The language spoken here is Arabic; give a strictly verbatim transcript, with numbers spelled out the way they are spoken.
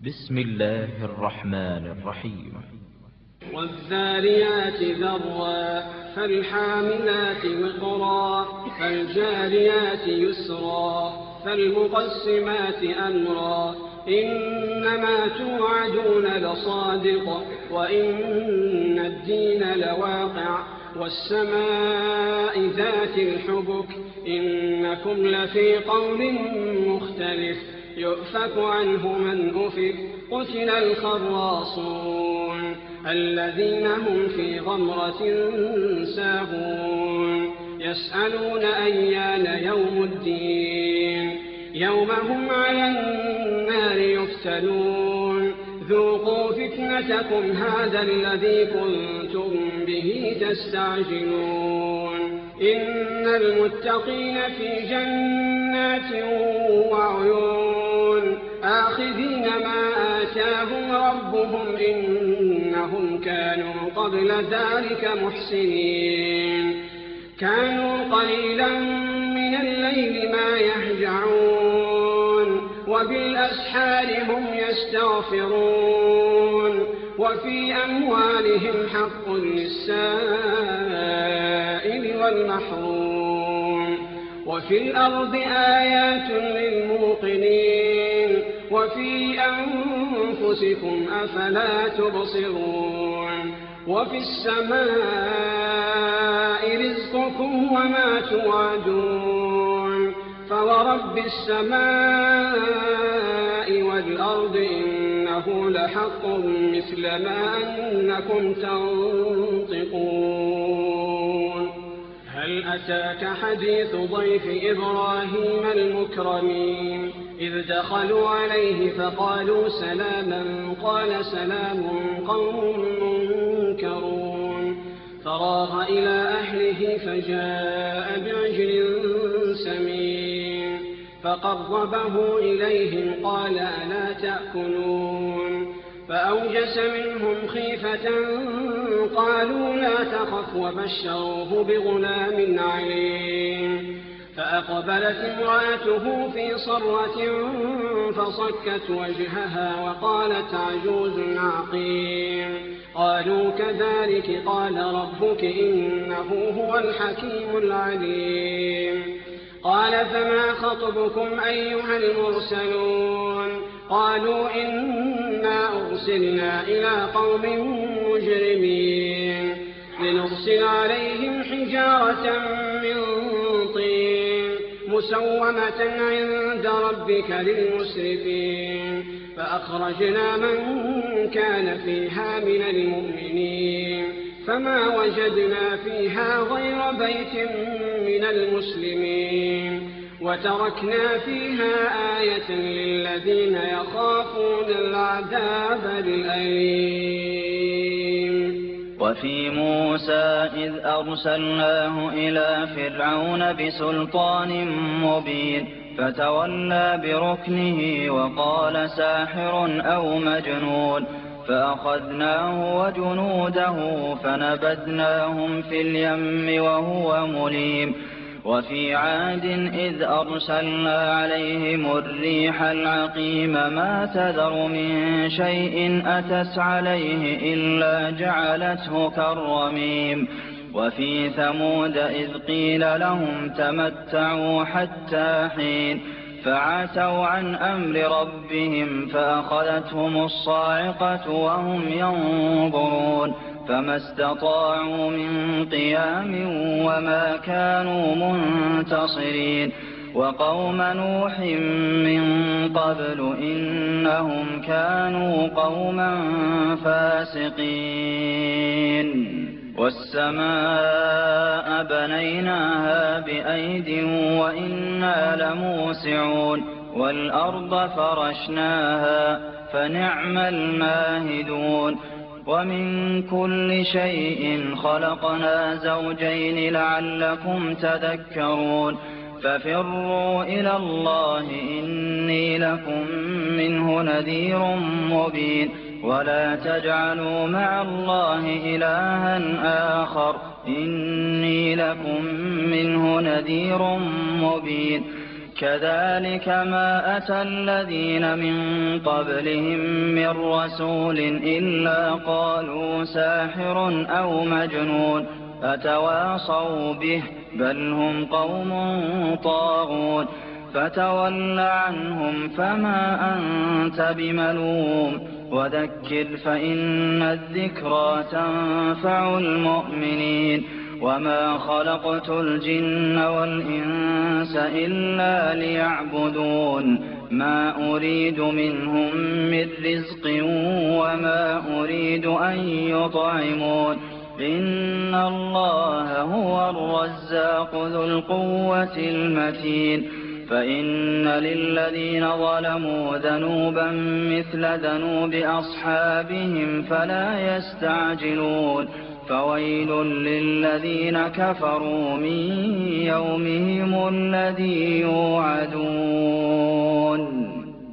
بسم الله الرحمن الرحيم. والذاريات ذروا فالحاملات وقرا فالجاريات يسرا فالمقسمات أمرا إنما توعدون لصادق وإن الدين لواقع والسماء ذات الحبك إنكم لفي قول مختلف يؤفك عنه من أفك قتل الخراصون الذين هم في غمرة ساهون يسألون أيان يوم الدين يوم هم على النار يفتنون ذوقوا فتنتكم هذا الذي كنتم به تستعجلون إن المتقين في جنات وعيون آخذين ما آتاهم ربهم إنهم كانوا قبل ذلك محسنين كانوا قليلا من الليل ما يهجعون وبالأسحار هم يستغفرون وفي أموالهم حق للسائل والمحروم وفي الأرض آيات للموقنين وفي أنفسكم أفلا تبصرون وفي السماء رزقكم وما توعدون فورب السماء والأرض إنه لحق مثل ما أنكم تنطقون هل أتاك حديث ضيف إبراهيم المكرمين إذ دخلوا عليه فقالوا سلاما قال سلام قوم منكرون فراغ إلى أهله فجاء بعجل سمين فقربه إليهم قال ألا تأكلون فأوجس منهم خيفة قالوا لا تخف وبشروه بغلام عليم فأقبلت امرأته في صرة فصكت وجهها وقالت عجوز عقيم قالوا كذلك قال ربك إنه هو الحكيم العليم قال فما خطبكم أيها المرسلون قالوا إنا أرسلنا إلى قوم مجرمين لنرسل عليهم حجارة من طين مسومة عند ربك للمسرفين فأخرجنا من كان فيها من المؤمنين فما وجدنا فيها غير بيت من المسلمين وتركنا فيها آية للذين يخافون العذاب الأليم. وفي موسى إذ أرسلناه إلى فرعون بسلطان مبين فتولى بركنه وقال ساحر أو مجنون فأخذناه وجنوده فنبذناهم في اليم وهو مليم. وفي عاد إذ أرسلنا عليهم الريح العقيم ما تذر من شيء أتت عليه إلا جعلته كالرميم. وفي ثمود إذ قيل لهم تمتعوا حتى حين فعتوا عن أمر ربهم فأخذتهم الصاعقة وهم ينظرون فما استطاعوا من قيام وما كانوا منتصرين. وقوم نوح من قبل إنهم كانوا قوما فاسقين. والسماء بنيناها بأيد وإنا لموسعون والأرض فرشناها فنعم الماهدون. ومن كل شيء خلقنا زوجين لعلكم تذكرون ففروا إلى الله إني لكم منه نذير مبين. ولا تجعلوا مع الله إلها آخر إني لكم منه نذير مبين. كذلك ما أتى الذين من قبلهم من رسول إلا قالوا ساحر أو مجنون أتواصوا به بل هم قوم طاغون فتول عنهم فما أنت بملوم وذكر فإن الذكرى تنفع المؤمنين وما خلقت الجن والإنس إلا ليعبدون ما أريد منهم من رزق وما أريد أن يطعمون إن الله هو الرزاق ذو القوة المتين فإن للذين ظلموا ذنوبا مثل ذنوب أصحابهم فلا يستعجلون فويل للذين كفروا من يومهم الذي يوعدون